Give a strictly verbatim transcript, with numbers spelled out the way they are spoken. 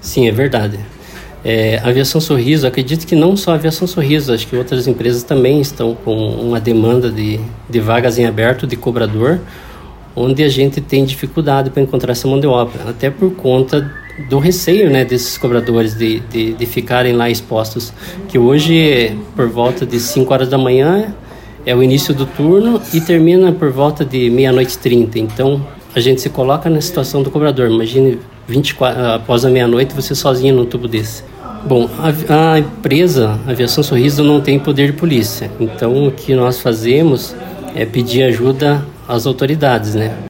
Sim, é verdade. É, a Aviação Sorriso, acredito que não só a Aviação Sorriso, acho que outras empresas também estão com uma demanda de, de vagas em aberto de cobrador, onde a gente tem dificuldade para encontrar essa mão de obra, até por conta do receio, né, desses cobradores de, de, de ficarem lá expostos, que hoje, por volta de cinco horas da manhã, é o início do turno e termina por volta de meia-noite e trinta. Então, a gente se coloca na situação do cobrador. Imagine vinte e quatro, após a meia-noite, você sozinho num tubo desse. Bom, a, a empresa a Aviação Sorriso não tem poder de polícia, então o que nós fazemos é pedir ajuda às autoridades, né?